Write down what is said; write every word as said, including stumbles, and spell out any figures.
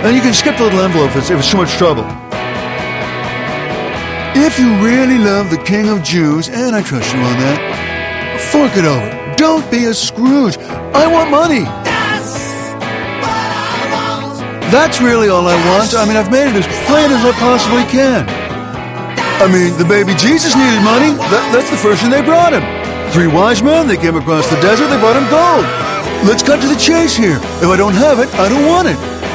And you can skip the little envelope if it's, if it's too much trouble. If you really love the King of Jews, and I trust you on that, fork it over. Don't be a Scrooge. I want money. That's what I want. That's really all I want. I mean, I've made it as plain as I possibly can. I mean, the baby Jesus needed money. That, that's the first thing they brought him. Three wise men, they came across the desert, they brought him gold. Let's cut to the chase here. If I don't have it, I don't want it.